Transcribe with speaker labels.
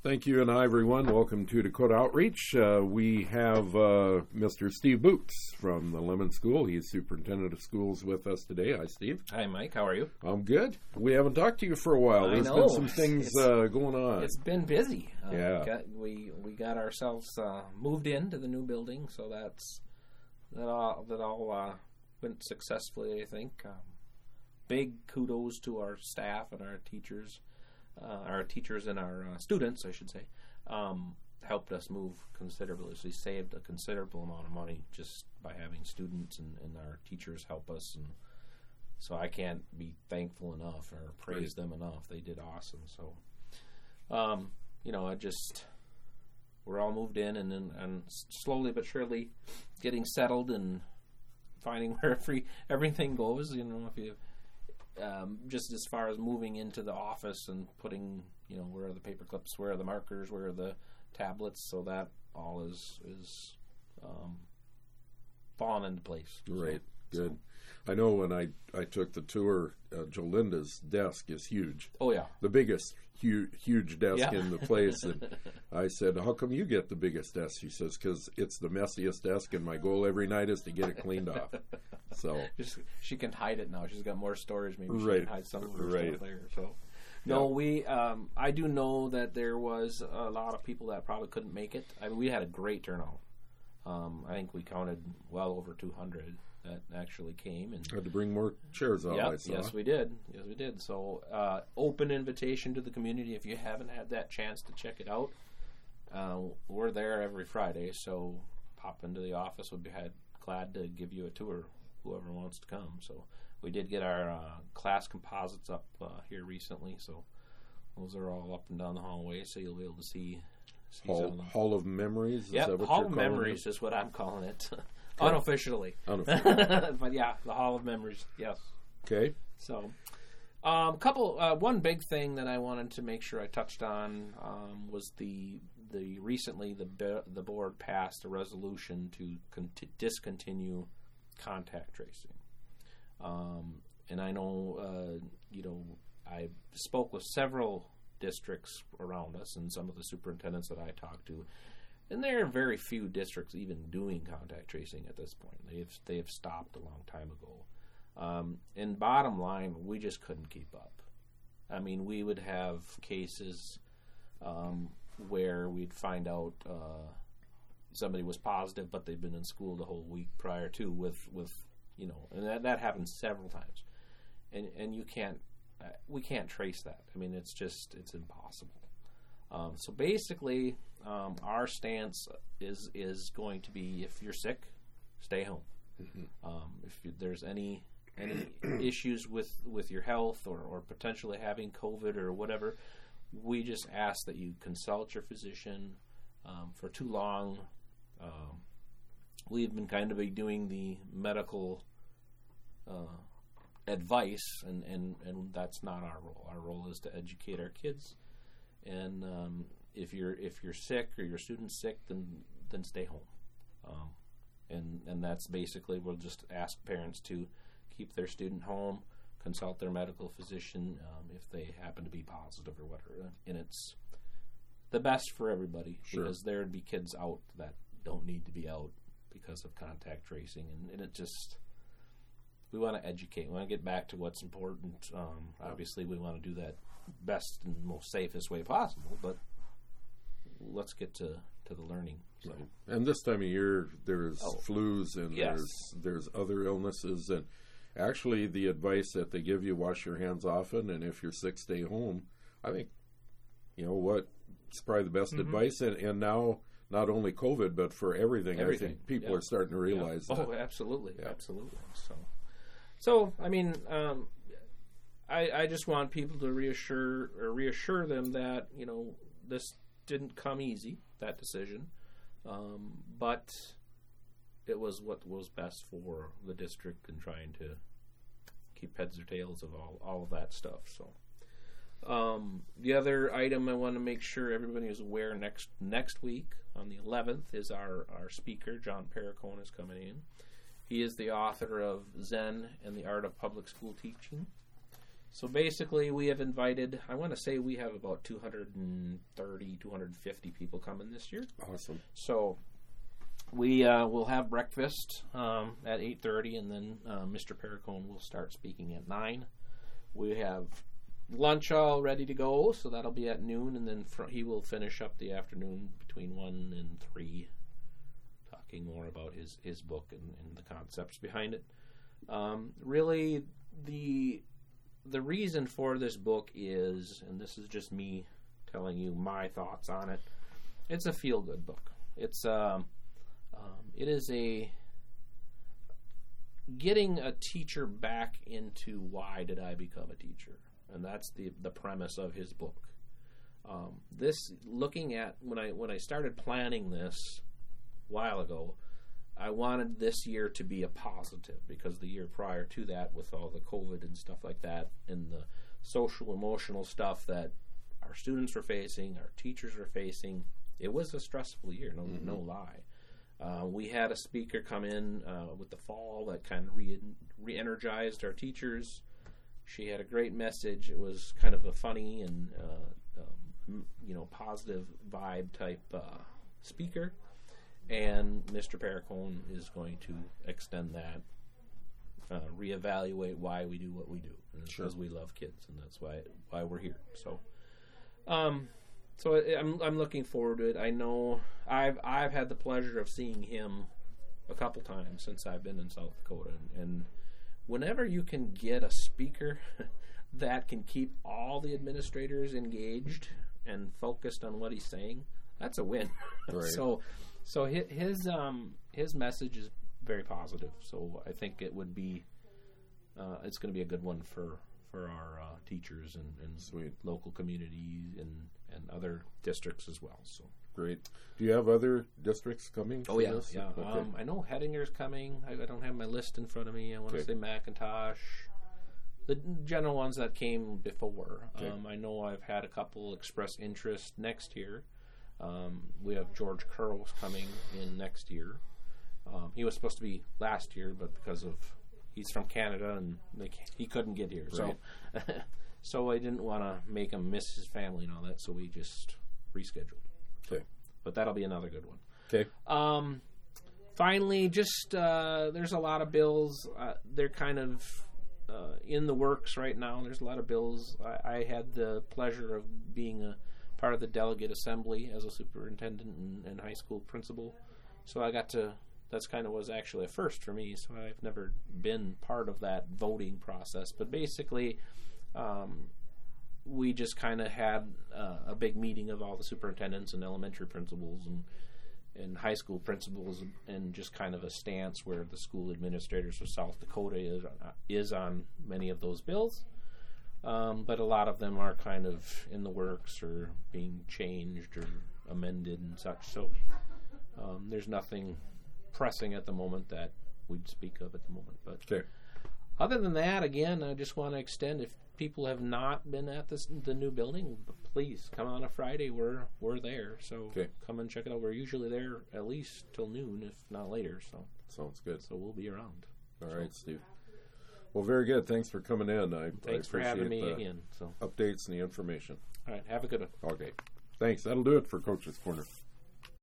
Speaker 1: Thank you, and hi, everyone. Welcome to Dakota Outreach. We have Mr. Steve Boots from the Lemon School. He's superintendent of schools with us today. Hi, Steve.
Speaker 2: Hi, Mike. How are you?
Speaker 1: I'm good. We haven't talked to you for a while. There's been some things going on.
Speaker 2: It's been busy.
Speaker 1: Yeah.
Speaker 2: We got ourselves moved into the new building, so that all went successfully, I think. Big kudos to our staff and our teachers. Our teachers and our students, I should say, helped us move considerably. So we saved a considerable amount of money just by having students and our teachers help us. And so I can't be thankful enough or praise them enough. They did awesome. So, we're all moved in and slowly but surely getting settled and finding where everything goes. You know, if you just as far as moving into the office and putting, where are the paper clips, where are the markers, where are the tablets, so that all is falling into place.
Speaker 1: Right, good. I know when I took the tour, Jolinda's desk is huge.
Speaker 2: Oh, yeah.
Speaker 1: The biggest huge desk in the place. And I said, how come you get the biggest desk? She says, because it's the messiest desk, and my goal every night is to get it cleaned off. So
Speaker 2: she can hide it now. She's got more storage. Maybe she can hide some of her stuff there. So, I do know that there was a lot of people that probably couldn't make it. I mean, we had a great turnout. I think we counted well over 200 that actually came. And
Speaker 1: had to bring more chairs out, I saw.
Speaker 2: Yes, we did. So, open invitation to the community. If you haven't had that chance to check it out, we're there every Friday. So, pop into the office. We'd be glad to give you a tour, whoever wants to come. So, we did get our class composites up here recently. So, those are all up and down the hallway. So, you'll be able to see
Speaker 1: Hall of Memories?
Speaker 2: Yeah, Hall of Memories is what I'm calling it. Unofficially. But yeah, the Hall of Memories, yes.
Speaker 1: Okay.
Speaker 2: So, one big thing that I wanted to make sure I touched on was recently the board passed a resolution to discontinue contact tracing. And I know, I spoke with several districts around us and some of the superintendents that I talked to, and there are very few districts even doing contact tracing at this point. They have stopped a long time ago. And bottom line, we just couldn't keep up. I mean, we would have cases where we'd find out somebody was positive, but they'd been in school the whole week prior to with and that happens several times. And we can't trace that. I mean, it's impossible. So basically, our stance is going to be: if you're sick, stay home. Mm-hmm. If there's any issues with your health or potentially having COVID or whatever, we just ask that you consult your physician. For too long, we've been kind of doing the medical advice, and that's not our role. Our role is to educate our kids, and if you're sick or your student's sick, then stay home. And that's basically, we'll just ask parents to keep their student home, consult their medical physician if they happen to be positive or whatever. And it's the best for everybody, because there'd be kids out that don't need to be out because of contact tracing, and it just, we want to educate. We want to get back to what's important. Obviously, we want to do that best and most safest way possible, but let's get to the learning. So.
Speaker 1: Right. And this time of year, there's flus and there's other illnesses, and actually the advice that they give you: wash your hands often, and if you're sick, stay home. I think, it's probably the best advice, and now not only COVID, but for everything. I think people are starting to realize that.
Speaker 2: Oh, absolutely, absolutely. So I mean, I just want people to reassure them that this didn't come easy, that decision, but it was what was best for the district and trying to keep heads or tails of all of that stuff. So the other item I want to make sure everybody is aware, next week on the 11th is our speaker, John Perricone, is coming in. He is the author of Zen and the Art of Public School Teaching. So basically, we have invited, I want to say we have about 230, 250 people coming this year.
Speaker 1: Awesome.
Speaker 2: So we will have breakfast at 8:30, and then Mr. Perricone will start speaking at 9. We have lunch all ready to go, so that'll be at noon, and then he will finish up the afternoon between 1 and 3, talking more about his book and the concepts behind it. Really, the reason for this book is, and this is just me telling you my thoughts on it, it's a feel-good book. It is getting a teacher back into why did I become a teacher, and that's the premise of his book. This, looking at when I started planning this a while ago, I wanted this year to be a positive, because the year prior to that, with all the COVID and stuff like that, and the social, emotional stuff that our students were facing, our teachers were facing, it was a stressful year, no lie. We had a speaker come in with the fall that kind of re-energized our teachers. She had a great message. It was kind of a funny and positive vibe type speaker. And Mr. Perricone is going to extend that, reevaluate why we do what we do, and it's because we love kids, and that's why we're here. So, I'm looking forward to it. I know I've had the pleasure of seeing him a couple times since I've been in South Dakota, and whenever you can get a speaker that can keep all the administrators engaged and focused on what he's saying, that's a win. Right. So his message is very positive. So I think it would be it's going to be a good one for our teachers and local communities and other districts as well. So
Speaker 1: great. Do you have other districts coming?
Speaker 2: Oh yeah, yeah. Okay. I know Hettinger's coming. I don't have my list in front of me. I want to say McIntosh. The general ones that came before. Okay. I know I've had a couple express interest next year. We have George Curls coming in next year. He was supposed to be last year, but because of he's from Canada and he couldn't get here. Right. So I didn't want to make him miss his family and all that, so we just rescheduled. Okay. But that'll be another good one. Okay. Finally, just there's a lot of bills. They're kind of in the works right now. There's a lot of bills. I had the pleasure of being a part of the delegate assembly as a superintendent and high school principal. So I got to, that's kind of was actually a first for me, so I've never been part of that voting process. But basically, we just kind of had a big meeting of all the superintendents and elementary principals and high school principals, and just kind of a stance where the school administrators of South Dakota is on many of those bills. But a lot of them are kind of in the works or being changed or amended and such. So there's nothing pressing at the moment that we'd speak of at the moment. But other than that, again, I just want to extend, if people have not been at the new building, please come on a Friday. We're there. So come and check it out. We're usually there at least till noon, if not later. So
Speaker 1: sounds good.
Speaker 2: So we'll be around.
Speaker 1: All right, Steve. Well, very good. Thanks for coming in.
Speaker 2: Thanks for having me again. So
Speaker 1: updates and the information.
Speaker 2: All right. Have a good one.
Speaker 1: Okay. Thanks. That'll do it for Coach's Corner.